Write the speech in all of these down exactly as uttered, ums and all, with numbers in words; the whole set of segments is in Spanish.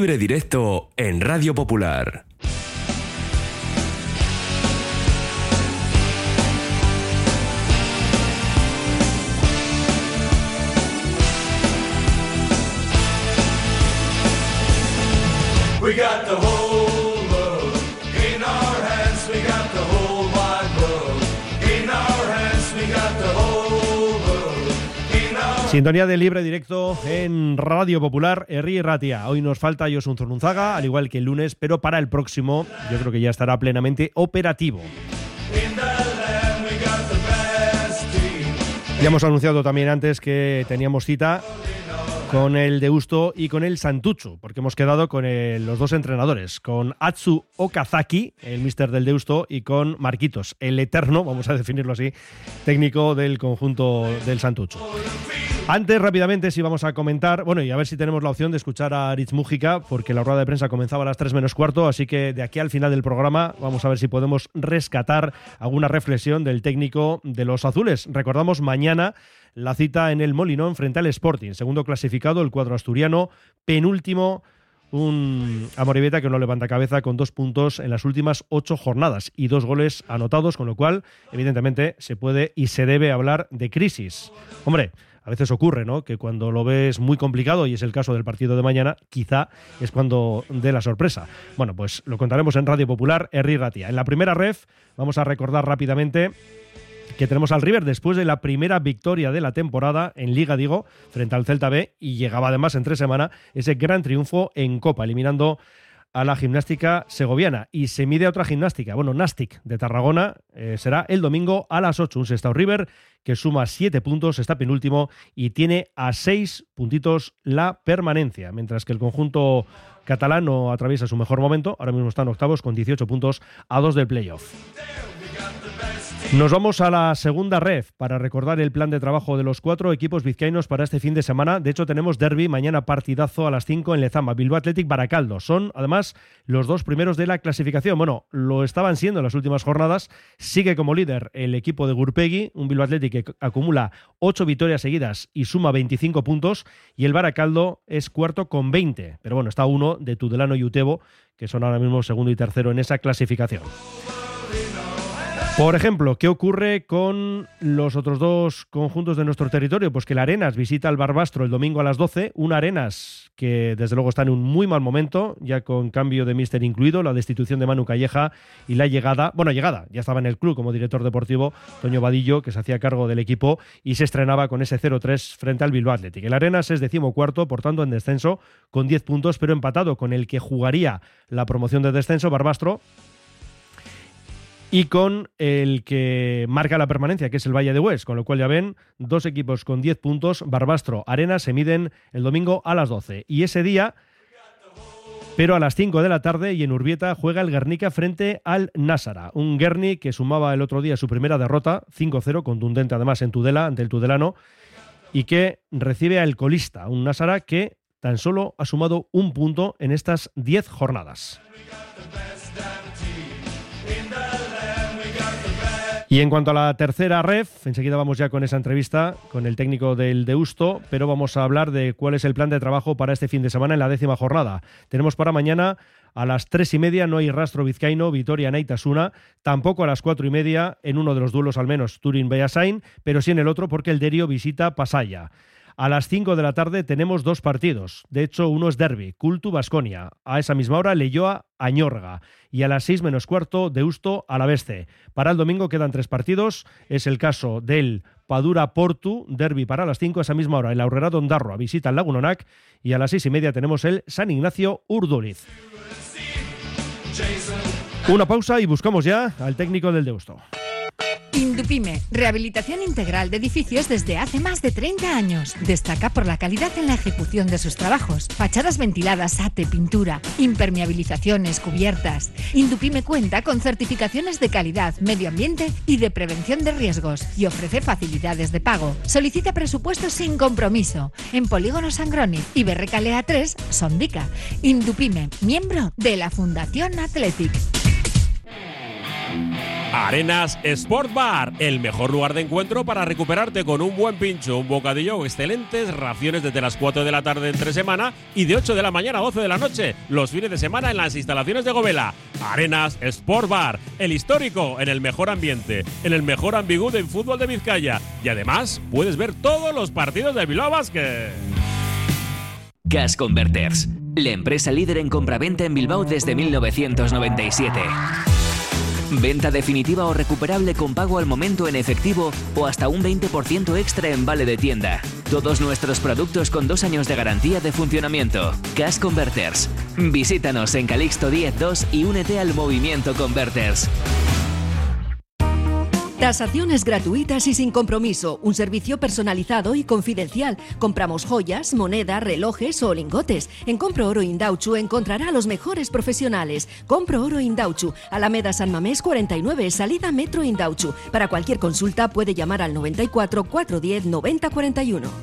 Libre Directo en Radio Popular. We got the whole world in our hands. We got the whole wide world in our hands. We got the whole world in our... Sintonía de Libre Directo en Radio Popular, Herri y Ratia. Hoy nos falta Josun Zurrunzaga, al igual que el lunes, pero para el próximo yo creo que ya estará plenamente operativo. Ya hemos anunciado también antes que teníamos cita con el Deusto y con el Santuchu, porque hemos quedado con el, los dos entrenadores, con Atsu Okazaki, el míster del Deusto, y con Marquitos, el eterno, vamos a definirlo así, técnico del conjunto del Santuchu. Antes, rápidamente, sí vamos a comentar, bueno, y a ver si tenemos la opción de escuchar a Aritz Mújica, porque la rueda de prensa comenzaba a las tres menos cuarto, así que de aquí al final del programa vamos a ver si podemos rescatar alguna reflexión del técnico de los azules. Recordamos mañana la cita en el Molinón frente al Sporting, segundo clasificado, el cuadro asturiano, penúltimo, un Amorebieta que no levanta cabeza con dos puntos en las últimas ocho jornadas y dos goles anotados, con lo cual, evidentemente, se puede y se debe hablar de crisis. Hombre, a veces ocurre, ¿no?, que cuando lo ves muy complicado, y es el caso del partido de mañana, quizá es cuando dé la sorpresa. Bueno, pues lo contaremos en Radio Popular, Herri Ratia. En la primera ref vamos a recordar rápidamente que tenemos al River después de la primera victoria de la temporada en Liga, digo, frente al Celta B, y llegaba además en tres semanas ese gran triunfo en Copa, eliminando a la Gimnástica Segoviana, y se mide a otra gimnástica, bueno, Nastic de Tarragona, eh, será el domingo a las ocho, un Sestao River que suma siete puntos, está penúltimo y tiene a seis puntitos la permanencia, mientras que el conjunto catalán no atraviesa su mejor momento, ahora mismo están octavos con dieciocho puntos a dos del playoff. Nos vamos a la segunda ref para recordar el plan de trabajo de los cuatro equipos vizcaínos para este fin de semana. De hecho, tenemos derbi, mañana partidazo a las cinco en Lezama, Bilbao Athletic Baracaldo. Son, además, los dos primeros de la clasificación. Bueno, lo estaban siendo en las últimas jornadas. Sigue como líder el equipo de Gurpegui, un Bilbao Athletic que acumula ocho victorias seguidas y suma veinticinco puntos. Y el Baracaldo es cuarto con veinte. Pero bueno, está uno de Tudelano y Utebo, que son ahora mismo segundo y tercero en esa clasificación. Por ejemplo, ¿qué ocurre con los otros dos conjuntos de nuestro territorio? Pues que el Arenas visita al Barbastro el domingo a las doce, un Arenas que desde luego está en un muy mal momento, ya con cambio de míster incluido, la destitución de Manu Calleja y la llegada, bueno, llegada, ya estaba en el club como director deportivo Toño Vadillo, que se hacía cargo del equipo y se estrenaba con ese cero tres frente al Bilbao Athletic. El Arenas es decimocuarto, por tanto en descenso, con diez puntos, pero empatado con el que jugaría la promoción de descenso, Barbastro, y con el que marca la permanencia, que es el Valle de Hues, con lo cual ya ven, dos equipos con diez puntos, Barbastro, Arenas, se miden el domingo a las doce. Y ese día, pero a las cinco de la tarde, y en Urbieta juega el Guernica frente al Násara. Un Guerni que sumaba el otro día su primera derrota, cinco cero, contundente además en Tudela, ante el Tudelano, y que recibe al colista, un Násara que tan solo ha sumado un punto en estas diez jornadas. Y en cuanto a la tercera ref, enseguida vamos ya con esa entrevista con el técnico del Deusto, pero vamos a hablar de cuál es el plan de trabajo para este fin de semana en la décima jornada. Tenemos para mañana a las tres y media, no hay rastro vizcaíno, Vitoria Naitasuna, tampoco a las cuatro y media, en uno de los duelos al menos, Turín Beasain, pero sí en el otro porque el Derio visita Pasaya. A las cinco de la tarde tenemos dos partidos. De hecho, uno es derbi, Cultu Baskonia. A esa misma hora, Leioa Añorga. Y a las seis menos cuarto, Deusto Alaveste. Para el domingo quedan tres partidos. Es el caso del Padura Portu, derbi para las cinco. A esa misma hora, el Aurrera Dondarroa visita el Lagunonac. Y a las seis y media tenemos el San Ignacio Urduliz. Una pausa y buscamos ya al técnico del Deusto. Indupime, rehabilitación integral de edificios desde hace más de treinta años. Destaca por la calidad en la ejecución de sus trabajos. Fachadas ventiladas, ate, pintura, impermeabilizaciones, cubiertas. Indupime cuenta con certificaciones de calidad, medio ambiente y de prevención de riesgos y ofrece facilidades de pago. Solicita presupuestos sin compromiso en Polígono Sangroniz y Berrecalea tres, Sondica. Indupime, miembro de la Fundación Athletic. Arenas Sport Bar, el mejor lugar de encuentro para recuperarte con un buen pincho, un bocadillo o excelentes raciones desde las cuatro de la tarde entre semana y de ocho de la mañana a doce de la noche, los fines de semana en las instalaciones de Govela. Arenas Sport Bar, el histórico en el mejor ambiente, en el mejor ambigú del fútbol de Vizcaya. Y además puedes ver todos los partidos de Bilbao Basket. Gas Converters, la empresa líder en compraventa en Bilbao desde mil novecientos noventa y siete. Venta definitiva o recuperable con pago al momento en efectivo o hasta un veinte por ciento extra en vale de tienda. Todos nuestros productos con dos años de garantía de funcionamiento. Gas Converters. Visítanos en Calixto diez dos y únete al movimiento Converters. Tasaciones gratuitas y sin compromiso, un servicio personalizado y confidencial. Compramos joyas, moneda, relojes o lingotes. En Compro Oro Indauchu encontrará a los mejores profesionales. Compro Oro Indauchu, Alameda San Mamés cuarenta y nueve, salida Metro Indauchu. Para cualquier consulta puede llamar al noventa y cuatro, cuatrocientos diez, noventa cuarenta y uno.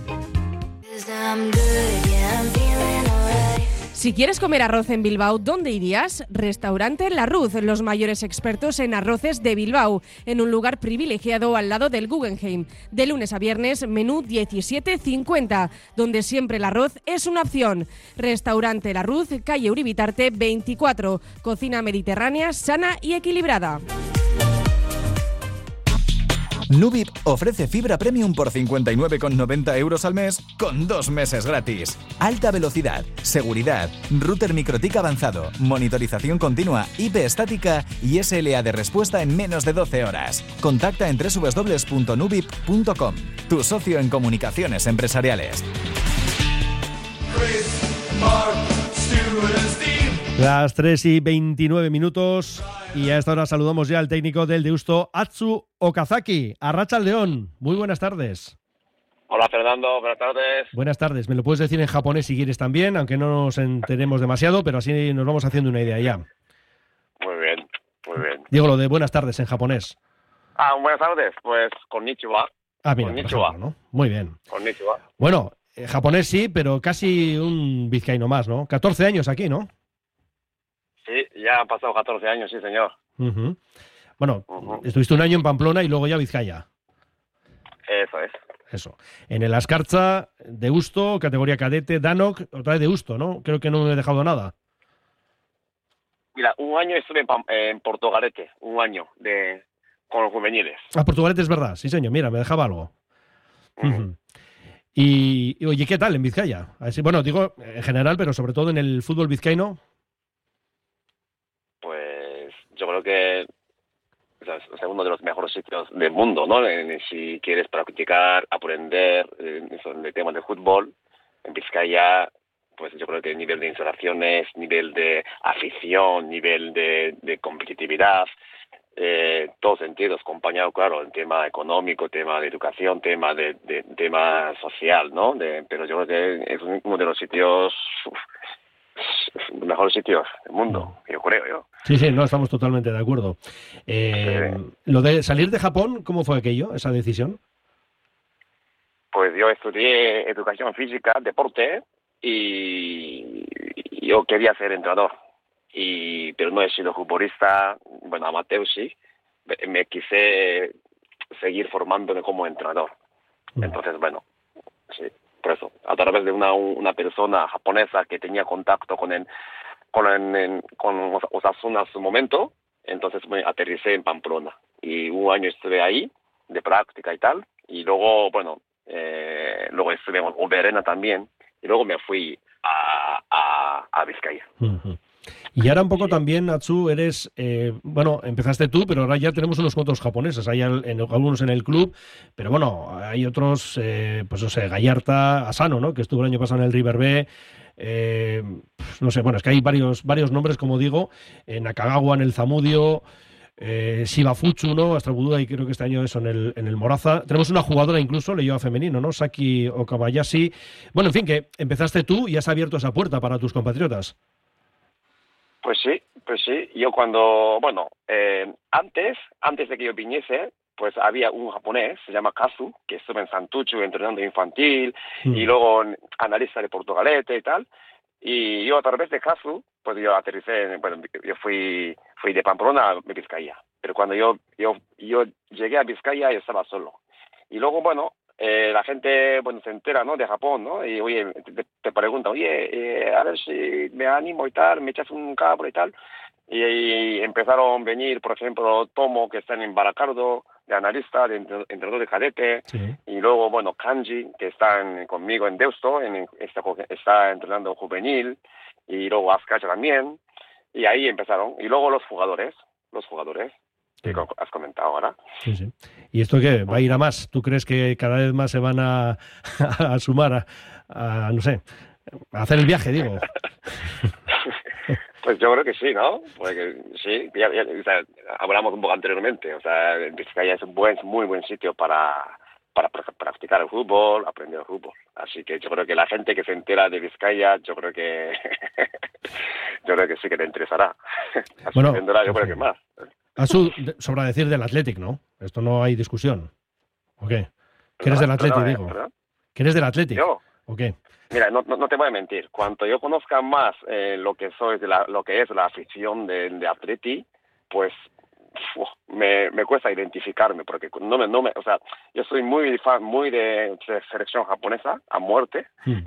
Si quieres comer arroz en Bilbao, ¿dónde irías? Restaurante La Ruz, los mayores expertos en arroces de Bilbao, en un lugar privilegiado al lado del Guggenheim. De lunes a viernes, menú diecisiete cincuenta, donde siempre el arroz es una opción. Restaurante La Ruz, calle Uribitarte veinticuatro, cocina mediterránea, sana y equilibrada. Nubip ofrece fibra premium por cincuenta y nueve con noventa euros al mes con dos meses gratis. Alta velocidad, seguridad, router MikroTik avanzado, monitorización continua, I P estática y S L A de respuesta en menos de doce horas. Contacta en doble u doble u doble u punto nubip punto com, tu socio en comunicaciones empresariales. Chris, Mark, Stuart and Steve. Las tres y veintinueve minutos y a esta hora saludamos ya al técnico del Deusto, Atsu Okazaki. Arratsaldeon, muy buenas tardes. Hola Fernando, buenas tardes. Buenas tardes, me lo puedes decir en japonés si quieres también, aunque no nos enteremos demasiado, pero así nos vamos haciendo una idea ya. Muy bien, muy bien. Digo lo de buenas tardes en japonés. Ah, buenas tardes, pues konnichiwa. Ah, mira, konnichiwa. por ejemplo, ¿no? Muy bien. Konnichiwa. Bueno, eh, japonés sí, pero casi un vizcaíno más, ¿no? catorce años aquí, ¿no? Sí, ya han pasado catorce años, sí señor. Uh-huh. Bueno, Uh-huh. estuviste un año en Pamplona y luego ya Vizcaya. Eso es. Eso. En el Ascarza, Deusto, categoría cadete, Danok, otra vez Deusto, ¿no? Creo que no me he dejado nada. Mira, un año estuve en, Pam- en Portugalete, un año de con los juveniles. Ah, Portugalete es verdad, sí señor, mira, me dejaba algo. Uh-huh. Uh-huh. Y, y, oye, ¿qué tal en Vizcaya? Así, bueno, digo en general, pero sobre todo en el fútbol vizcaíno. Pues yo creo que o sea, es uno de los mejores sitios del mundo, ¿no? En- si quieres practicar, aprender eh, eso, el tema de fútbol, en Vizcaya, pues yo creo que el nivel de instalaciones, nivel de afición, nivel de, de competitividad, eh, todos sentidos, acompañado, claro, el tema económico, tema de educación, tema de, de tema social, ¿no? De, pero yo creo que es uno de los sitios, uf, los mejores sitios del mundo, yo creo yo. Sí, sí, no, estamos totalmente de acuerdo. Eh, lo de salir de Japón, ¿cómo fue aquello, esa decisión? Pues yo estudié educación física, deporte, y yo quería ser entrenador. Y pero no he sido futbolista, bueno, amateur sí. Me, me quise seguir formándome como entrenador. Entonces, bueno, sí, por eso. A través de una una persona japonesa que tenía contacto con el, con el, con Osasuna en su momento, entonces me aterricé en Pamplona. Y un año estuve ahí, de práctica y tal. Y luego, bueno, eh, luego estuve en Oberena también. Y luego me fui a, a, a Vizcaya. Uh-huh. Y ahora un poco también, Atsu, eres, eh, bueno, empezaste tú, pero ahora ya tenemos unos cuantos japoneses, hay al- en- algunos en el club, pero bueno, hay otros, eh, pues no sé, Gallarta, Asano, ¿no? Que estuvo el año pasado en el River B, eh, no sé, bueno, es que hay varios, varios nombres, como digo, en Nakagawa, en el Zamudio, eh, Shibafuchu, ¿no? Astrabudura, y creo que este año eso en el, en el Moraza. Tenemos una jugadora incluso, le lleva femenino, ¿no? Saki Okabayashi. Bueno, en fin, que empezaste tú y has abierto esa puerta para tus compatriotas. Pues sí, pues sí. Yo cuando, bueno, eh, antes, antes de que yo viniese, pues había un japonés, se llama Kazu, que estuvo en Santuchu entrenando infantil, Mm. y luego en- analista de Portugalete y tal. Y yo a través de Kazu, pues yo aterricé, en- bueno, yo fui, fui de Pamplona a Vizcaya. pero cuando yo, yo, yo llegué a Vizcaya yo estaba solo. Y luego, bueno, eh, la gente, bueno, se entera, ¿no? De Japón, ¿no? Y, oye, te, te pregunta, oye, eh, a ver si me animo y tal, me echas un cable y tal. Y, y empezaron a venir, por ejemplo, Tomo, que está en Baracardo, de analista, de entrenador de cadete. Sí. Y luego, bueno, Kanji, que está en, conmigo en Deusto, en, está, está entrenando juvenil. Y luego Azcacha también. Y ahí empezaron. Y luego los jugadores, los jugadores. Que has comentado ahora. Sí, sí. ¿Y esto qué? ¿Va a ir a más? ¿Tú crees que cada vez más se van a, a sumar a, a, no sé, a hacer el viaje, digo? Pues yo creo que sí, ¿no? Porque sí, ya, ya, o sea, hablamos un poco anteriormente. O sea, Vizcaya es un buen, muy buen sitio para, para practicar el fútbol, aprender el fútbol. Así que yo creo que la gente que se entera de Vizcaya, yo creo que yo creo que sí que te interesará. Así bueno, vendrá, yo creo que más. Asu, sobra decir del Athletic, ¿no? Esto no hay discusión. ¿O qué? ¿Que eres del Athletic, perdón, digo? ¿Perdón? ¿Que eres del Athletic? ¿Yo? ¿O qué? Mira, no, no, no te voy a mentir. Cuanto yo conozca más eh, lo que soy de la, lo que es la afición de, de Atleti, pues uf, me, me cuesta identificarme porque no me, no me, o sea, yo soy muy fan, muy de, de selección japonesa a muerte. Hmm.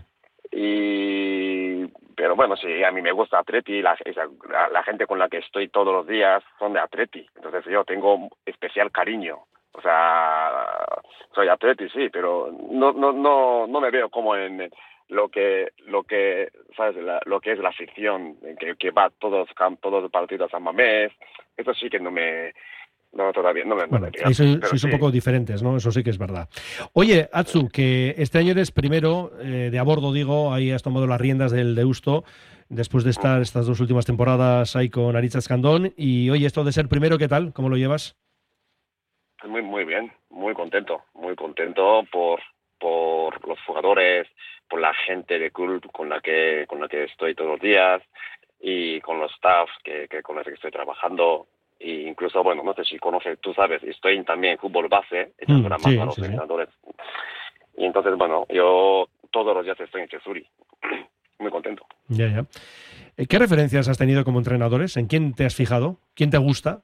Y pero bueno, sí, a mí me gusta Atleti, la, la, la gente con la que estoy todos los días son de Atleti, entonces yo tengo especial cariño. O sea, soy Atleti, sí, pero no no no no me veo como en lo que lo que sabes la, lo que es la afición que, que va todos todos los partidos a Mamés. Eso sí que no me no todavía no me, bueno, no me ahí son, sois sí. un poco diferentes, ¿no? Eso sí que es verdad. Oye, Atsu, que este año eres primero eh, de a bordo, digo, ahí has tomado las riendas del Deusto después de estar estas dos últimas temporadas ahí con Aritz Escandón. Y oye, esto de ser primero, ¿qué tal? ¿Cómo lo llevas? Muy muy bien, muy contento, muy contento por por los jugadores, por la gente de club con la que con la que estoy todos los días y con los staff que, que con los que estoy trabajando. E incluso, bueno, no sé si conoces, tú sabes, estoy también en fútbol base, echando una mano a los entrenadores. Y entonces, bueno, yo todos los días estoy en Chesuri. Muy contento. Ya, ya. ¿Qué referencias has tenido como entrenadores? ¿En quién te has fijado? ¿Quién te gusta?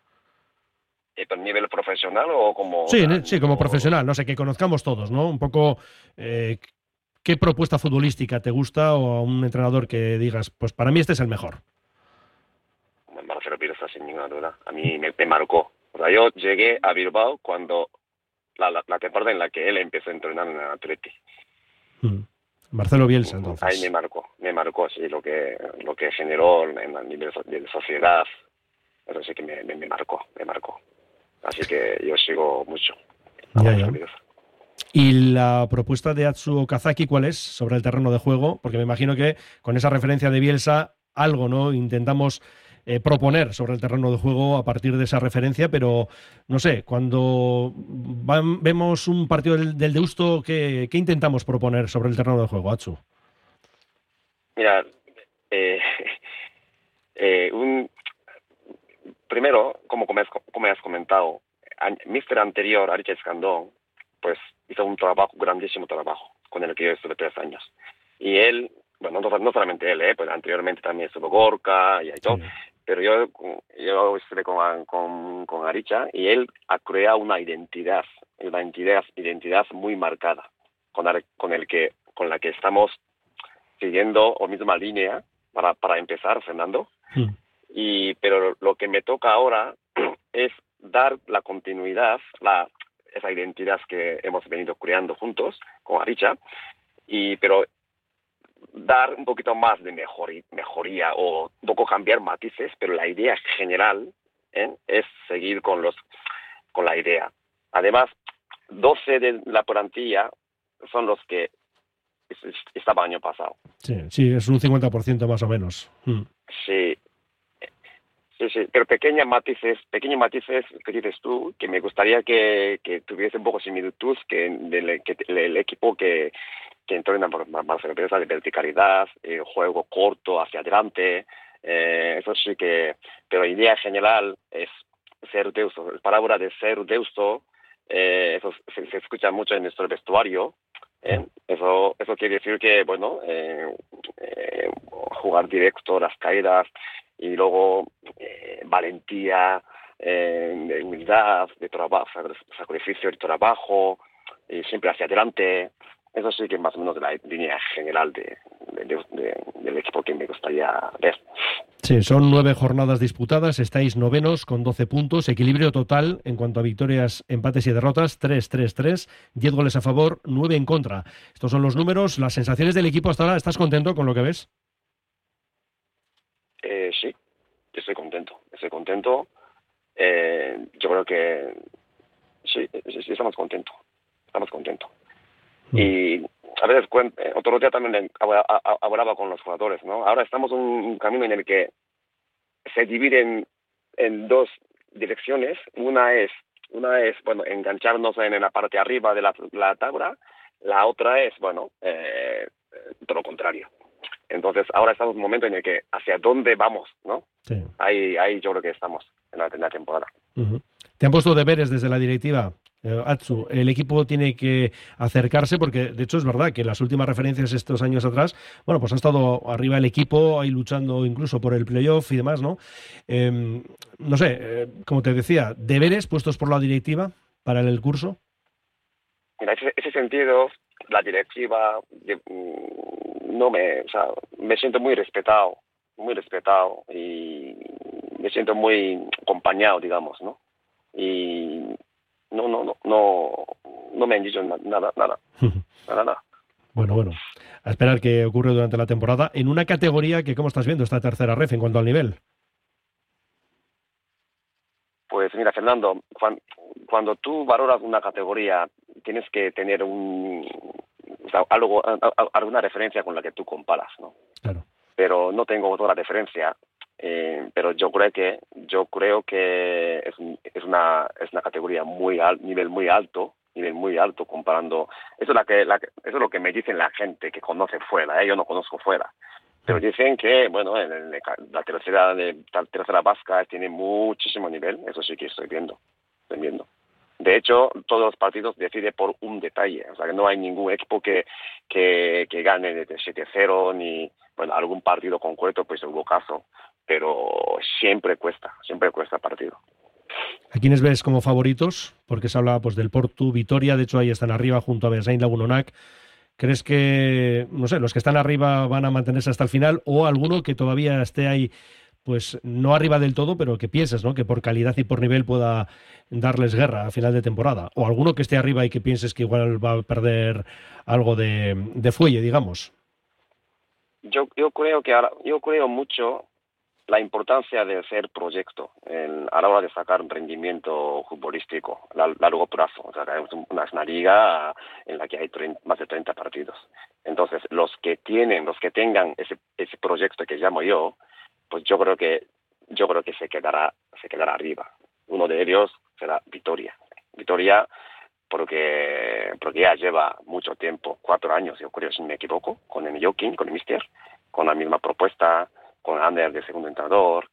¿A nivel profesional o como...? Sí, o sea, sí, como profesional. No sé, que conozcamos todos, ¿no? Un poco... Eh, ¿qué propuesta futbolística te gusta o a un entrenador que digas, pues para mí este es el mejor? Marcelo Bielsa, sin ninguna duda. A mí me, me marcó. O sea, yo llegué a Bilbao cuando la, la, la temporada en la que él empezó a entrenar en el Atleti. Mm. Marcelo Bielsa, entonces. Ahí me marcó, me marcó, sí, lo que lo que generó en el nivel de sociedad. Eso sí que me, me, me marcó, me marcó. Así que yo sigo mucho. Ya, ya. ¿Y la propuesta de Atsu Okazaki cuál es sobre el terreno de juego? Porque me imagino que con esa referencia de Bielsa, algo, ¿no? Intentamos eh, proponer sobre el terreno de juego a partir de esa referencia, pero no sé, cuando van, vemos un partido del, del Deusto, ¿qué, ¿qué intentamos proponer sobre el terreno de juego, Atsu? Mira, eh, eh, un, primero, como, como, has, como has comentado, míster anterior, Aritz Escandón, pues hizo un trabajo, grandísimo trabajo, con el que yo estuve tres años. Y él, bueno, no, no solamente él, eh, pues anteriormente también estuvo Gorka y todo, sí. Pero yo, yo estuve con, con, con Aricha y él ha creado una identidad, una identidad, identidad muy marcada, con, el, con, el que, con la que estamos siguiendo la misma línea para, para empezar, Fernando. Sí. Y, pero lo que me toca ahora es dar la continuidad, la esa identidad que hemos venido creando juntos con Aricha, y pero dar un poquito más de mejoría, mejoría o un poco cambiar matices, pero la idea general ¿eh? es seguir con los con la idea. Además, doce de la plantilla son los que estaba año pasado. Sí, sí, es un cincuenta por ciento más o menos. Mm. Sí. Sí, sí, pero pequeños matices, pequeños matices que dices tú, que me gustaría que, que tuviese un poco similitud que del que el equipo que, que entrena por Marcelo Bielsa, de verticalidad, eh, juego corto hacia adelante, eh, eso sí que, pero la idea general es ser Deusto. La palabra de ser Deusto, eh, eso se, se escucha mucho en nuestro vestuario. Eh, eso eso quiere decir que, bueno, eh, eh, jugar directo, las caídas, y luego eh, valentía, eh, de humildad, de trabajo, sacrificio, de trabajo, y siempre hacia adelante. Eso sí que más o menos de la línea general de, de, de, de, del equipo que me gustaría ver. Sí, son nueve jornadas disputadas, estáis novenos con doce puntos, equilibrio total en cuanto a victorias, empates y derrotas, tres tres tres, diez goles a favor, nueve en contra. Estos son los números, las sensaciones del equipo hasta ahora. ¿Estás contento con lo que ves? Eh, sí, estoy contento, estoy contento. Eh, yo creo que sí, sí, estamos contentos, estamos contentos. Y a veces, otro día también hablaba con los jugadores, ¿no? Ahora estamos en un camino en el que se dividen en dos direcciones. Una es, una es bueno, engancharnos en la parte de arriba de la, la tabla. La otra es, bueno, eh, todo lo contrario. Entonces, ahora estamos en un momento en el que hacia dónde vamos, ¿no? Sí. Ahí, ahí yo creo que estamos en la, en la temporada. Uh-huh. ¿Te han puesto deberes desde la directiva? Eh, Atsu, el equipo tiene que acercarse porque, de hecho, es verdad que las últimas referencias estos años atrás, bueno, pues ha estado arriba el equipo, ahí luchando incluso por el playoff y demás, ¿no? Eh, no sé, eh, como te decía, ¿deberes puestos por la directiva para el curso? Mira, ese, ese sentido, la directiva, de, no me, o sea, me siento muy respetado, muy respetado y me siento muy acompañado, digamos, ¿no? Y no, no, no, no, no me han dicho nada, nada, nada, nada. Bueno, bueno, a esperar qué ocurre durante la temporada en una categoría que, ¿cómo estás viendo esta tercera ref en cuanto al nivel? Pues mira, Fernando, cuando, cuando tú valoras una categoría, tienes que tener un, o sea, algo, alguna referencia con la que tú comparas, ¿no? Claro. Pero no tengo otra referencia. Eh, pero yo creo que yo creo que es, es una es una categoría muy al, nivel muy alto nivel muy alto comparando eso es la que la, eso es lo que me dicen la gente que conoce fuera, ¿eh? Yo no conozco fuera, pero dicen que bueno en el, la tercera de, la tercera vasca tiene muchísimo nivel. Eso sí que estoy viendo estoy viendo de hecho todos los partidos decide por un detalle, o sea que no hay ningún equipo que que, que gane de siete cero ni bueno algún partido concreto pues hubo caso, pero siempre cuesta, siempre cuesta partido. ¿A quiénes ves como favoritos? Porque se habla pues del Portu, Vitoria, de hecho ahí están arriba junto a Beasain Lagunonac. ¿Crees que, no sé, los que están arriba van a mantenerse hasta el final o alguno que todavía esté ahí, pues no arriba del todo, pero que pienses, ¿no?, que por calidad y por nivel pueda darles guerra a final de temporada? O alguno que esté arriba y que pienses que igual va a perder algo de, de fuelle, digamos. Yo yo creo que ahora, yo creo mucho la importancia de ser proyecto en, a la hora de sacar un rendimiento futbolístico a largo plazo. O sea, es una, es una liga en la que hay treinta, más de treinta partidos. Entonces, los que tienen, los que tengan ese ese proyecto que llamo yo, pues yo creo que yo creo que se quedará se quedará arriba. Uno de ellos será Vitoria. Vitoria porque porque ya lleva mucho tiempo, cuatro años, yo creo, si no me equivoco, con el Joaquín, con el Mister, con la misma propuesta, con Ander de segundo entrenador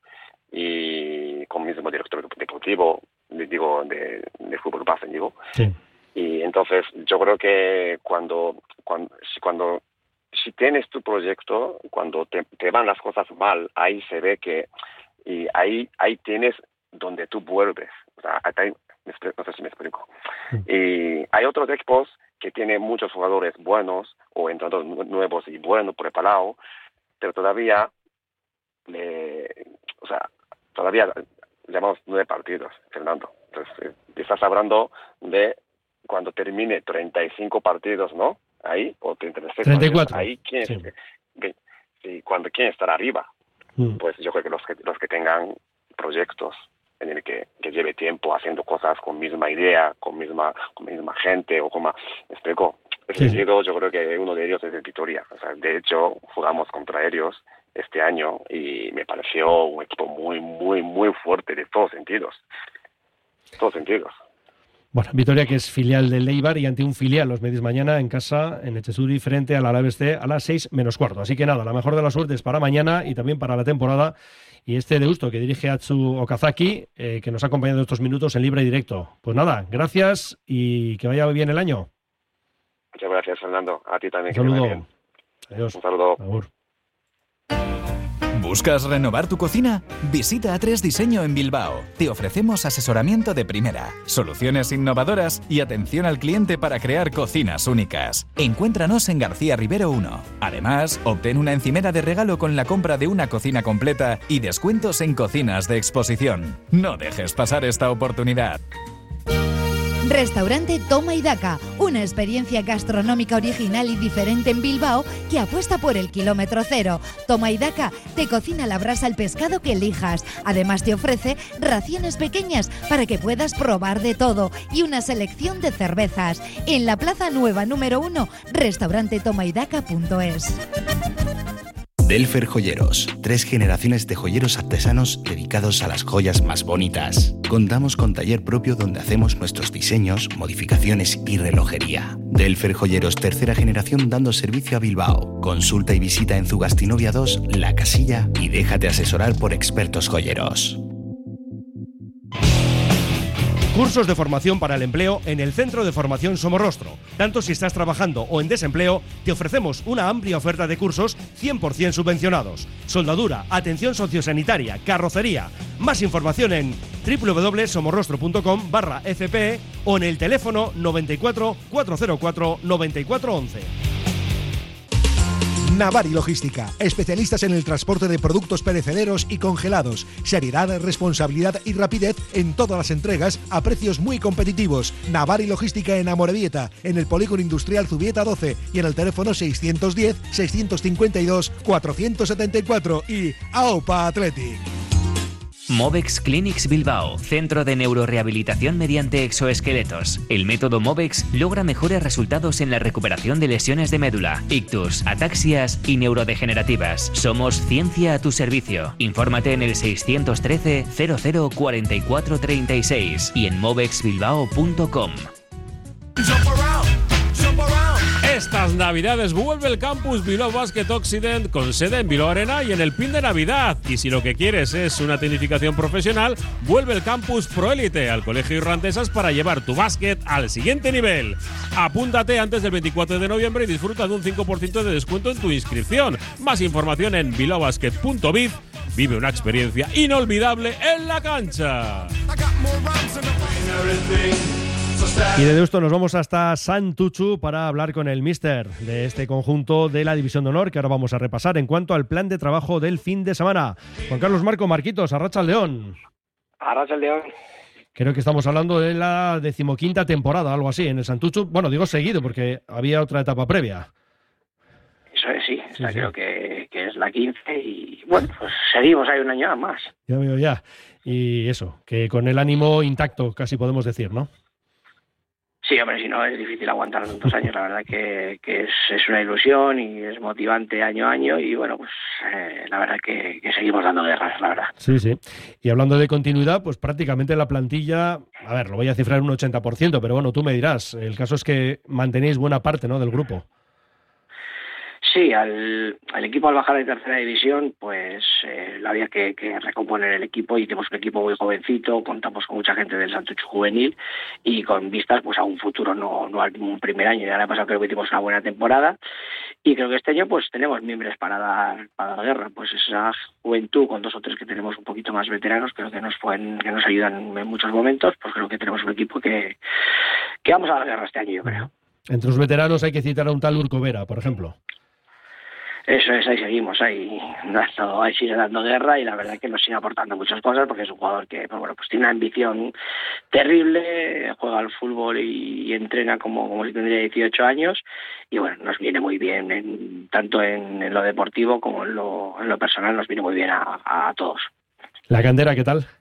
y con el mismo director deportivo, digo, de, de fútbol base, digo. Sí. Y entonces yo creo que cuando, cuando, cuando si tienes tu proyecto, cuando te, te van las cosas mal, ahí se ve que, y ahí, ahí tienes donde tú vuelves. O sea, ahí, no sé si me explico. Sí. Y hay otros equipos que tienen muchos jugadores buenos o entrenadores nuevos y buenos, preparados, pero todavía Le, o sea, todavía llevamos nueve partidos, Fernando. Entonces, estás hablando de cuando termine treinta y cinco partidos, ¿no? Ahí, o treinta y seis treinta y cuatro. Partidos, ahí, ¿quién, sí. es, que, sí, cuando quién estará arriba? Mm. Pues yo creo que los que los que tengan proyectos en el que, que lleve tiempo haciendo cosas con misma idea, con misma con misma gente, o con más, ¿me explico? Ese sí. sentido, yo creo que uno de ellos es el Vitoria. O sea, de hecho, jugamos contra ellos este año y me pareció un equipo muy, muy, muy fuerte de todos sentidos. Todos sentidos. Bueno, Vitoria, que es filial del Eibar y ante un filial, los medis mañana en casa, en Echezuri, frente al Alavés C a las seis menos cuarto. Así que nada, la mejor de las suertes para mañana y también para la temporada. Y este Deusto que dirige Atsu Okazaki, eh, que nos ha acompañado estos minutos en libre y directo. Pues nada, gracias y que vaya bien el año. Muchas gracias, Fernando. A ti también. Un saludo. Que vaya bien. Adiós. Un saludo. Agur. ¿Buscas renovar tu cocina? Visita A tres Diseño en Bilbao. Te ofrecemos asesoramiento de primera, soluciones innovadoras y atención al cliente para crear cocinas únicas. Encuéntranos en García Rivero uno. Además, obtén una encimera de regalo con la compra de una cocina completa y descuentos en cocinas de exposición. No dejes pasar esta oportunidad. Restaurante Toma y Daca, una experiencia gastronómica original y diferente en Bilbao que apuesta por el kilómetro cero. Toma y Daca te cocina a la brasa el pescado que elijas. Además te ofrece raciones pequeñas para que puedas probar de todo y una selección de cervezas. En la Plaza Nueva número uno, restaurante toma y daca punto es. Delfer Joyeros, tres generaciones de joyeros artesanos dedicados a las joyas más bonitas. Contamos con taller propio donde hacemos nuestros diseños, modificaciones y relojería. Delfer Joyeros, tercera generación dando servicio a Bilbao. Consulta y visita en Zugastinovia dos, La Casilla y déjate asesorar por expertos joyeros. Cursos de formación para el empleo en el Centro de Formación Somorrostro. Tanto si estás trabajando o en desempleo, te ofrecemos una amplia oferta de cursos cien por ciento subvencionados. Soldadura, atención sociosanitaria, carrocería. Más información en doble u doble u doble punto somorrostro punto com barra F P E o en el teléfono noventa y cuatro, cuatrocientos cuatro, noventa y cuatro once. Navari Logística, especialistas en el transporte de productos perecederos y congelados. Seriedad, responsabilidad y rapidez en todas las entregas a precios muy competitivos. Navari Logística en Amorebieta, en el Polígono Industrial Zubieta doce y en el teléfono seiscientos diez, seiscientos cincuenta y dos, cuatrocientos setenta y cuatro y AOPA Athletic. Movex Clinics Bilbao, centro de neurorehabilitación mediante exoesqueletos. El método Movex logra mejores resultados en la recuperación de lesiones de médula, ictus, ataxias y neurodegenerativas. Somos ciencia a tu servicio. Infórmate en el seiscientos trece, cero cero cuarenta y cuatro treinta y seis y en movex bilbao punto com. Estas navidades vuelve el campus Bilbao Basket Occident con sede en Bilbao Arena y en el pin de Navidad. Y si lo que quieres es una tecnificación profesional, vuelve el campus Proélite al Colegio Irrandesas para llevar tu básquet al siguiente nivel. Apúntate antes del veinticuatro de noviembre y disfruta de un cinco por ciento de descuento en tu inscripción. Más información en bilbao basket punto biz. Vive una experiencia inolvidable en la cancha. Y de Deusto nos vamos hasta Santuchu para hablar con el míster de este conjunto de la División de Honor que ahora vamos a repasar en cuanto al plan de trabajo del fin de semana. Juan Carlos Marco, Marquitos, Arracha al León. Arracha al León. Creo que estamos hablando de la decimoquinta temporada, algo así, en el Santuchu. Bueno, digo seguido porque había otra etapa previa. Eso es, sí. sí, o sea, sí. Creo que, que es la quince y bueno, pues seguimos ahí un año más. Ya veo, ya. Y eso, que con el ánimo intacto, casi podemos decir, ¿no? Sí, hombre, si no es difícil aguantar tantos años, la verdad que, que es, es una ilusión y es motivante año a año y bueno, pues eh, la verdad que, que seguimos dando guerras, la verdad. Sí, sí. Y hablando de continuidad, pues prácticamente la plantilla, a ver, lo voy a cifrar en un ochenta por ciento, pero bueno, tú me dirás, el caso es que mantenéis buena parte, ¿no?, del grupo. Sí, al, al equipo al bajar de tercera división, pues eh, había que, que recomponer el equipo y tenemos un equipo muy jovencito, contamos con mucha gente del Santuchu juvenil y con vistas pues a un futuro, no, no al un primer año. El año pasado creo que hicimos una buena temporada y creo que este año pues tenemos miembros para dar, para dar guerra, pues esa juventud con dos o tres que tenemos un poquito más veteranos, creo que nos pueden, que nos ayudan en muchos momentos, pues creo que tenemos un equipo que, que vamos a dar guerra este año, yo creo. Entre los veteranos hay que citar a un tal Urco Vera, por ejemplo. Eso es, ahí seguimos, ahí, dando, ahí sigue dando guerra y la verdad que nos sigue aportando muchas cosas porque es un jugador que pues bueno, pues tiene una ambición terrible, juega al fútbol y, y entrena como, como si tendría dieciocho años y bueno, nos viene muy bien, en, tanto en, en lo deportivo como en lo, en lo personal, nos viene muy bien a, a todos. ¿La cantera qué tal?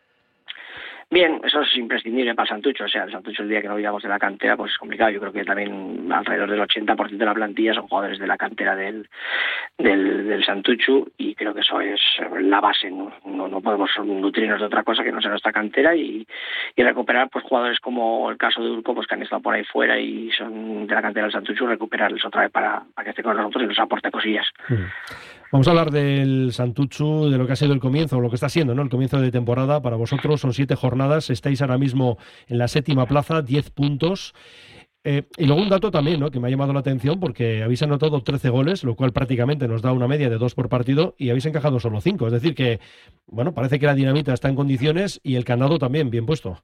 Bien, eso es imprescindible para el Santucho, o sea, el Santucho el día que no vayamos de la cantera pues es complicado, yo creo que también alrededor del ochenta por ciento de la plantilla son jugadores de la cantera del del, del Santucho y creo que eso es la base, no, no, no podemos nutrirnos de otra cosa que no sea nuestra cantera y, y recuperar pues jugadores como el caso de Urco pues que han estado por ahí fuera y son de la cantera del Santucho, recuperarles otra vez para, para que esté con nosotros y nos aporte cosillas. Mm. Vamos a hablar del Santuchu, de lo que ha sido el comienzo, lo que está siendo, ¿no?, el comienzo de temporada. Para vosotros son siete jornadas, estáis ahora mismo en la séptima plaza, diez puntos. Eh, y luego un dato también, ¿no?, que me ha llamado la atención, porque habéis anotado trece goles, lo cual prácticamente nos da una media de dos por partido, y habéis encajado solo cinco. Es decir que, bueno, parece que la dinamita está en condiciones y el candado también bien puesto.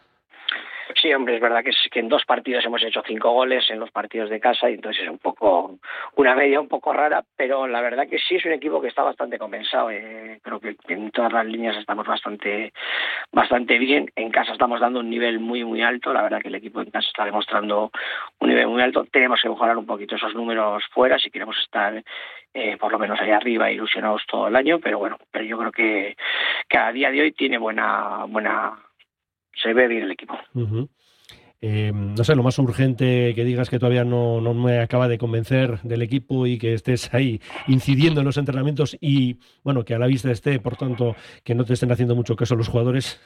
Sí, hombre, es verdad que, es, que en dos partidos hemos hecho cinco goles en los partidos de casa y entonces es un poco una media un poco rara, pero la verdad que sí es un equipo que está bastante compensado. Eh, creo que en todas las líneas estamos bastante bastante bien. En casa estamos dando un nivel muy muy alto. La verdad que el equipo en casa está demostrando un nivel muy alto. Tenemos que mejorar un poquito esos números fuera si queremos estar eh, por lo menos ahí arriba ilusionados todo el año, pero bueno, pero yo creo que, que a día de hoy tiene buena buena se ve bien el equipo. Uh-huh. Eh, no sé, lo más urgente que digas que todavía no, no me acaba de convencer del equipo y que estés ahí incidiendo en los entrenamientos y, bueno, que a la vista esté, por tanto, que no te estén haciendo mucho caso los jugadores.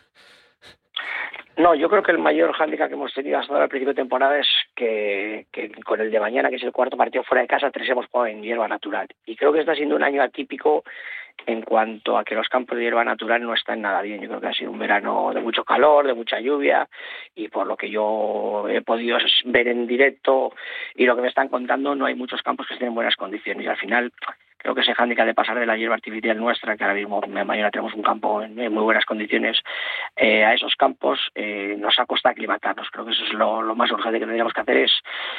No, yo creo que el mayor hándicap que hemos tenido hasta ahora al principio de temporada es que, que con el de mañana, que es el cuarto partido fuera de casa, tres hemos jugado en hierba natural. Y creo que está siendo un año atípico en cuanto a que los campos de hierba natural no están nada bien. Yo creo que ha sido un verano de mucho calor, de mucha lluvia, y por lo que yo he podido ver en directo y lo que me están contando, no hay muchos campos que estén en buenas condiciones. Y al final creo que ese hándicap de pasar de la hierba artificial nuestra, que ahora mismo en mañana tenemos un campo en, en muy buenas condiciones, eh, a esos campos eh, nos ha costado aclimatarnos. Creo que eso es lo, lo más urgente que tendríamos que hacer, es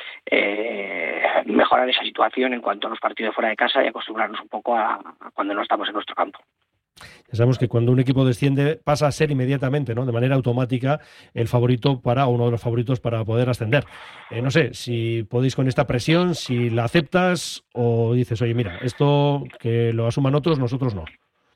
eh, mejorar esa situación en cuanto a los partidos fuera de casa y acostumbrarnos un poco a, a cuando no estamos en nuestro campo. Ya sabemos que cuando un equipo desciende pasa a ser inmediatamente, ¿no?, de manera automática, el favorito para, o uno de los favoritos para poder ascender. Eh, no sé, si podéis con esta presión, si la aceptas o dices, oye, mira, esto que lo asuman otros, nosotros no.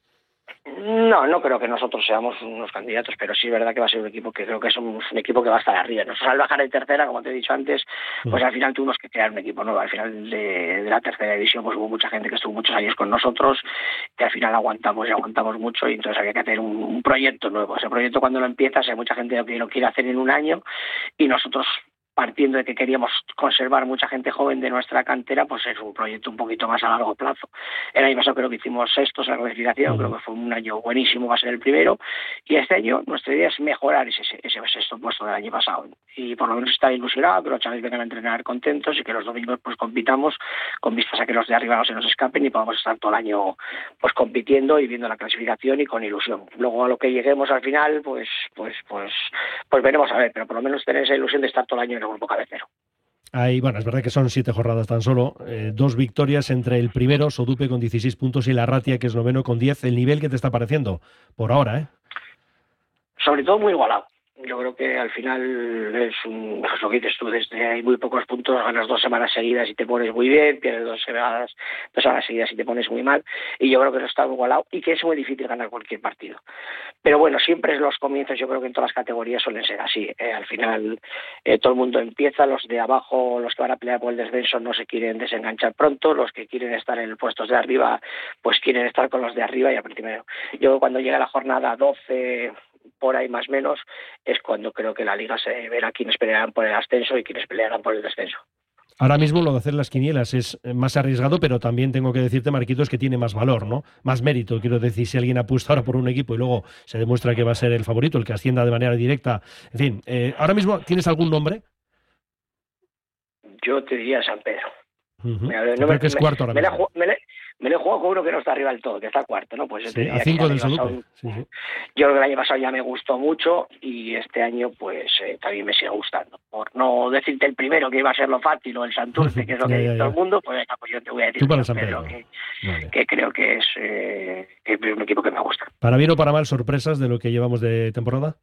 No, no creo que nosotros seamos unos candidatos, pero sí es verdad que va a ser un equipo que creo que somos un equipo que va a estar arriba. Nosotros al bajar de tercera, como te he dicho antes, pues al final tuvimos que crear un equipo nuevo. Al final de, de la tercera división pues hubo mucha gente que estuvo muchos años con nosotros, que al final aguantamos y aguantamos mucho, y entonces había que hacer un, un proyecto nuevo. Ese proyecto cuando lo empiezas hay mucha gente que lo quiere hacer en un año, y nosotros, partiendo de que queríamos conservar mucha gente joven de nuestra cantera, pues es un proyecto un poquito más a largo plazo. El año pasado creo que hicimos sextos en la clasificación, uh-huh. creo que fue un año buenísimo, va a ser el primero, y este año nuestra idea es mejorar ese, ese sexto puesto del año pasado, y por lo menos estar ilusionado, que los chavales vengan a entrenar contentos y que los domingos pues compitamos con vistas a que los de arriba no se nos escapen y podamos estar todo el año pues compitiendo y viendo la clasificación y con ilusión. Luego a lo que lleguemos al final, pues pues pues pues veremos a ver, pero por lo menos tener esa ilusión de estar todo el año en el grupo cabecero. Hay, bueno, es verdad que son siete jornadas tan solo, eh, dos victorias entre el primero, Sodupe con dieciséis puntos, y la Ratia, que es noveno, con diez. El nivel que te está pareciendo por ahora, ¿eh? Sobre todo muy igualado. Yo creo que al final es, un, es lo que dices tú, desde hay muy pocos puntos, ganas dos semanas seguidas y te pones muy bien, pierdes dos semanas, dos semanas seguidas y te pones muy mal, y yo creo que eso está igualado y que es muy difícil ganar cualquier partido. Pero bueno, siempre los comienzos, yo creo que en todas las categorías suelen ser así. Eh, al final eh, todo el mundo empieza, los de abajo, los que van a pelear por el descenso no se quieren desenganchar pronto, los que quieren estar en los puestos de arriba, pues quieren estar con los de arriba y al primero. Yo cuando llega la jornada doce, por ahí más o menos, es cuando creo que la liga se verá quiénes pelearán por el ascenso y quiénes pelearán por el descenso. Ahora mismo lo de hacer las quinielas es más arriesgado, pero también tengo que decirte, Marquitos, que tiene más valor, ¿no? Más mérito, quiero decir, si alguien apuesta ahora por un equipo y luego se demuestra que va a ser el favorito, el que ascienda de manera directa. En fin, eh, ahora mismo, ¿tienes algún nombre? Yo te diría San Pedro. Uh-huh. Me, no creo me, que es me, cuarto ahora me mismo. Me, me, me lo he jugado con uno que no está arriba del todo, que está cuarto, ¿no? Pues yo sí, te diría a cinco del Sodupe. Sodupe. Sí, sí. Yo creo que el año pasado ya me gustó mucho y este año pues eh, también me sigue gustando. Por no decirte el primero que iba a ser lo fácil o el Santurce, que es lo que ya, dice ya, todo ya. el mundo, pues, venga, pues yo te voy a decir Tú para San San Pedro. que, Vale. que creo que es, eh, que es un equipo que me gusta. ¿Para bien o para mal sorpresas de lo que llevamos de temporada?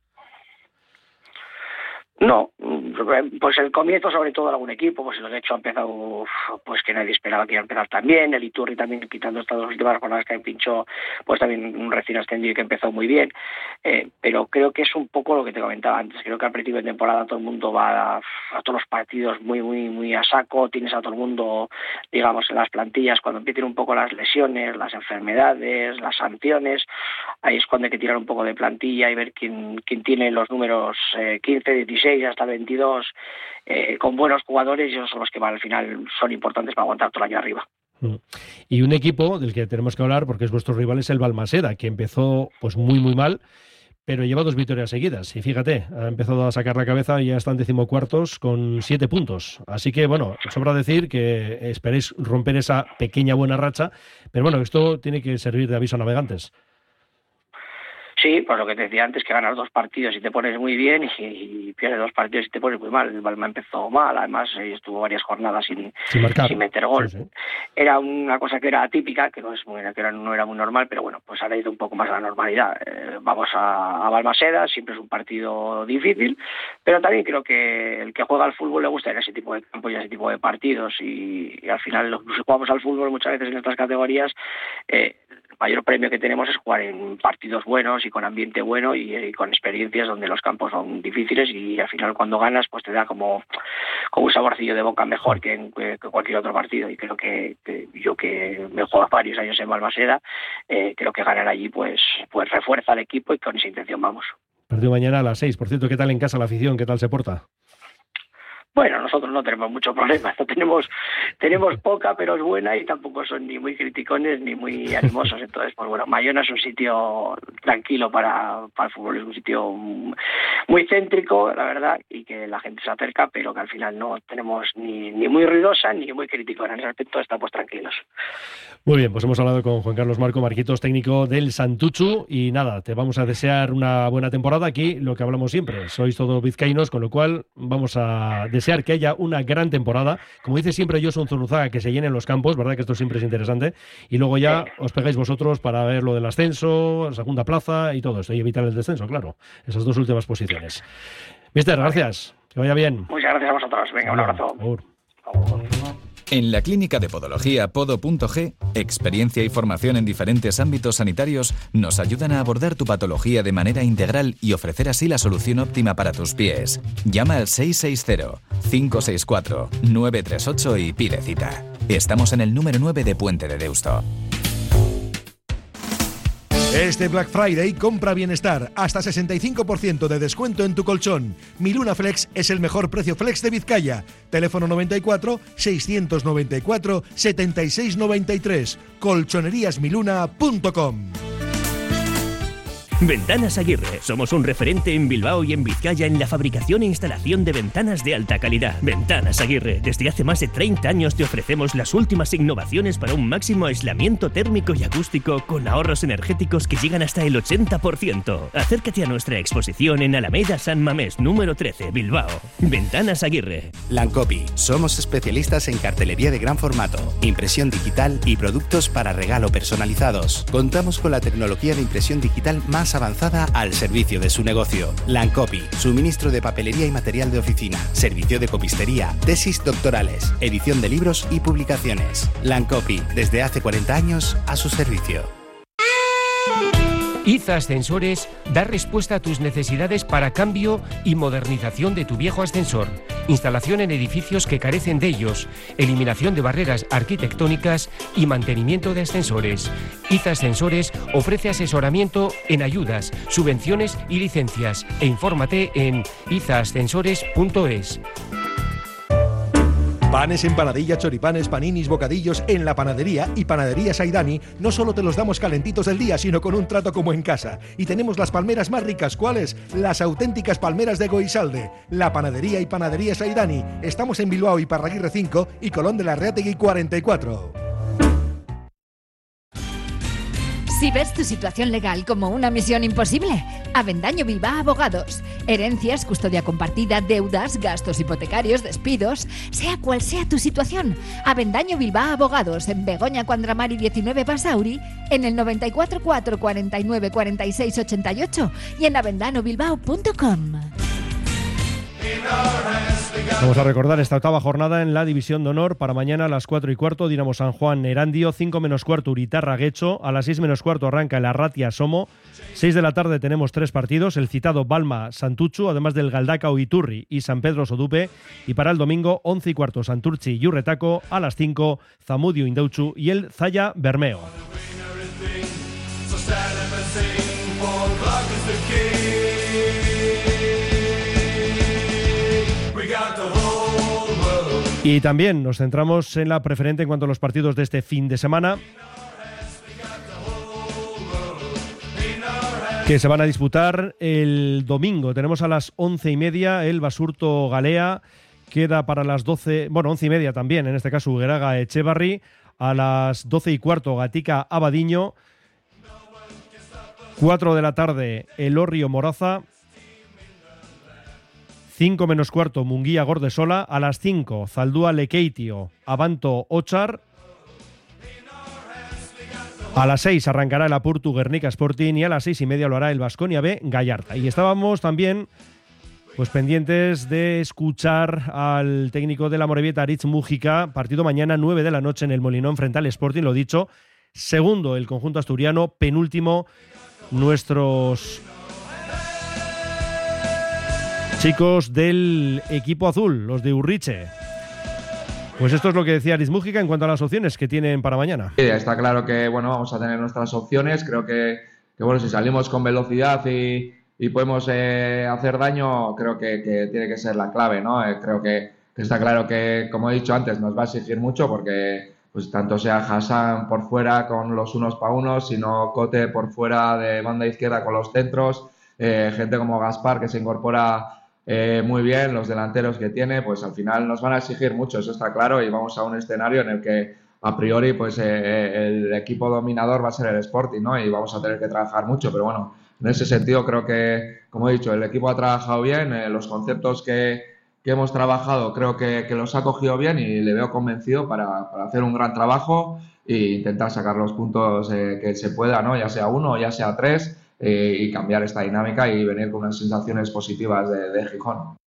No, pues el comienzo sobre todo de algún equipo, pues el hecho ha empezado, pues que nadie esperaba que iba a empezar tan bien, el Iturri también quitando estas dos últimas jornadas que pinchó, pues también un recién ascendido que empezó muy bien, eh, pero creo que es un poco lo que te comentaba antes, creo que al principio de temporada todo el mundo va a, a todos los partidos muy, muy, muy a saco, tienes a todo el mundo, digamos, en las plantillas, cuando empiezan un poco las lesiones, las enfermedades, las sanciones, ahí es cuando hay que tirar un poco de plantilla y ver quién, quién tiene los números eh, quince, dieciséis hasta veintidós eh, con buenos jugadores, y esos son los que al final son importantes para aguantar todo el año arriba. Y un equipo del que tenemos que hablar, porque es vuestro rival, es el Balmaseda, que empezó pues muy muy mal, pero lleva dos victorias seguidas. Y fíjate, ha empezado a sacar la cabeza y ya están decimocuartos con siete puntos. Así que, bueno, sobra decir que esperéis romper esa pequeña buena racha, pero bueno, esto tiene que servir de aviso a navegantes. Sí, pues lo que te decía antes, que ganas dos partidos y te pones muy bien, y, y pierdes dos partidos y te pones muy mal. El Balma empezó mal, además eh, estuvo varias jornadas sin, sin, marcar. sin meter gol. Sí, sí. Era una cosa que era atípica, que no es muy, que era, no era muy normal, pero bueno, pues ahora ha ido un poco más a la normalidad. Eh, vamos a, a Balmaseda, siempre es un partido difícil, pero también creo que el que juega al fútbol le gusta en ese tipo de campo y ese tipo de partidos, y, y al final los que jugamos al fútbol muchas veces en estas categorías, eh, el mayor premio que tenemos es jugar en partidos buenos y con ambiente bueno y, y con experiencias donde los campos son difíciles, y al final cuando ganas pues te da como, como un saborcillo de boca mejor que en que, que cualquier otro partido. Y creo que, que yo que me he jugado varios años en Balmaseda, eh, creo que ganar allí pues, pues refuerza al equipo, y con esa intención vamos. Partido mañana a las seis. Por cierto, ¿qué tal en casa la afición? ¿Qué tal se porta? Bueno, nosotros no tenemos mucho problema, no tenemos tenemos poca, pero es buena, y tampoco son ni muy criticones ni muy animosos. Entonces, pues bueno, Mayona es un sitio tranquilo para, para el fútbol, es un sitio muy céntrico, la verdad, y que la gente se acerca, pero que al final no tenemos ni, ni muy ruidosa ni muy criticona. En ese aspecto estamos tranquilos. Muy bien, pues hemos hablado con Juan Carlos Marco, Marquitos, técnico del Santuchu, y nada, te vamos a desear una buena temporada. Aquí lo que hablamos siempre, sois todos vizcaínos, con lo cual vamos a desear que haya una gran temporada. Como dice siempre Josu Zunuzaga, que se llenen los campos, ¿verdad? Que esto siempre es interesante. Y luego ya os pegáis vosotros para ver lo del ascenso, la segunda plaza y todo esto, y evitar el descenso, claro. Esas dos últimas posiciones. Mister, gracias. Que vaya bien. Muchas gracias a vosotros. Venga, un abrazo. En la Clínica de Podología Podo.g, experiencia y formación en diferentes ámbitos sanitarios nos ayudan a abordar tu patología de manera integral y ofrecer así la solución óptima para tus pies. Llama al seis seis cero, cinco seis cuatro, nueve tres ocho y pide cita. Estamos en el número nueve de Puente de Deusto. Este Black Friday compra bienestar, hasta sesenta y cinco por ciento de descuento en tu colchón. Miluna Flex es el mejor precio flex de Vizcaya. Teléfono noventa y cuatro, seiscientos noventa y cuatro, setenta y seis noventa y tres. colchonerías miluna punto com. Ventanas Aguirre. Somos un referente en Bilbao y en Vizcaya en la fabricación e instalación de ventanas de alta calidad. Ventanas Aguirre. Desde hace más de treinta años te ofrecemos las últimas innovaciones para un máximo aislamiento térmico y acústico con ahorros energéticos que llegan hasta el ochenta por ciento. Acércate a nuestra exposición en Alameda San Mamés, número trece, Bilbao. Ventanas Aguirre. Lancopi. Somos especialistas en cartelería de gran formato, impresión digital y productos para regalo personalizados. Contamos con la tecnología de impresión digital más avanzada al servicio de su negocio. Lancopi, suministro de papelería y material de oficina, servicio de copistería, tesis doctorales, edición de libros y publicaciones. Lancopi, desde hace cuarenta años a su servicio. IZA Ascensores da respuesta a tus necesidades para cambio y modernización de tu viejo ascensor, instalación en edificios que carecen de ellos, eliminación de barreras arquitectónicas y mantenimiento de ascensores. IZA Ascensores ofrece asesoramiento en ayudas, subvenciones y licencias, e infórmate en iza ascensores punto es. Panes, empanadillas, choripanes, paninis, bocadillos en la panadería y Panadería Saidani. No solo te los damos calentitos del día, sino con un trato como en casa. Y tenemos las palmeras más ricas. ¿Cuáles? Las auténticas palmeras de Goisalde. La Panadería y Panadería Saidani. Estamos en Bilbao y Parraguirre cinco y Colón de la Reategui cuarenta y cuatro. Si ves tu situación legal como una misión imposible, Avendaño Bilbao Abogados. Herencias, custodia compartida, deudas, gastos hipotecarios, despidos, sea cual sea tu situación. Avendaño Bilbao Abogados, en Begoña Cuandramari diecinueve Basauri, en el noventa y cuatro cuatro cuarenta y nueve cuarenta y seis ochenta y ocho y en avendano bilbao punto com. Vamos a recordar esta octava jornada en la División de Honor. Para mañana a las cuatro y cuarto, Dinamo San Juan Erandio, cinco menos cuarto Uritarra Guecho, a las seis menos cuarto arranca el Arratia Somo, seis de la tarde tenemos tres partidos, el citado Balma Santuchu, además del Galdacao Iturri y San Pedro Sodupe, y para el domingo once y cuarto Santurchi y Urretaco, a las cinco Zamudio Indauchu y el Zaya Bermeo. Y también nos centramos en la preferente en cuanto a los partidos de este fin de semana. que se van a disputar el domingo. Tenemos a las once y media el Basurto Galea, queda para las doce, bueno, once y media también, en este caso Ugeraga Echevarri, a las doce y cuarto Gatica Abadiño, cuatro de la tarde Elorrio Moraza, cinco menos cuarto Munguía Gordesola, a las cinco Zaldúa Lekeitio Abanto Ochar, a las seis arrancará el Apurtu Guernica Sporting y a las seis y media lo hará el Baskonia B Gallarta. Y estábamos también pues pendientes de escuchar al técnico de la Amorebieta, Aritz Mújica, partido mañana nueve de la noche en el Molinón frente al Sporting, lo dicho, segundo el conjunto asturiano, penúltimo nuestros chicos del equipo azul, los de Urriche. Pues esto es lo que decía Aritz Mújica en cuanto a las opciones que tienen para mañana. Sí, está claro que bueno, vamos a tener nuestras opciones. Creo que, que bueno, si salimos con velocidad y, y podemos eh, hacer daño, creo que, que tiene que ser la clave, ¿no? Eh, creo que, que está claro que, como he dicho antes, nos va a exigir mucho porque pues tanto sea Hassan por fuera con los unos para unos, sino Cote por fuera de banda izquierda con los centros, eh, gente como Gaspar que se incorpora Eh, muy bien, los delanteros que tiene, pues al final nos van a exigir mucho, eso está claro, y vamos a un escenario en el que a priori pues eh, el equipo dominador va a ser el Sporting, ¿no? Y vamos a tener que trabajar mucho, pero bueno, en ese sentido creo que, como he dicho, el equipo ha trabajado bien, eh, los conceptos que, que hemos trabajado creo que, que los ha cogido bien y le veo convencido para, para hacer un gran trabajo e intentar sacar los puntos eh, que se pueda, ¿no? Ya sea uno o ya sea tres, Eh, y cambiar esta dinámica y venir con unas sensaciones positivas de, de Gijón.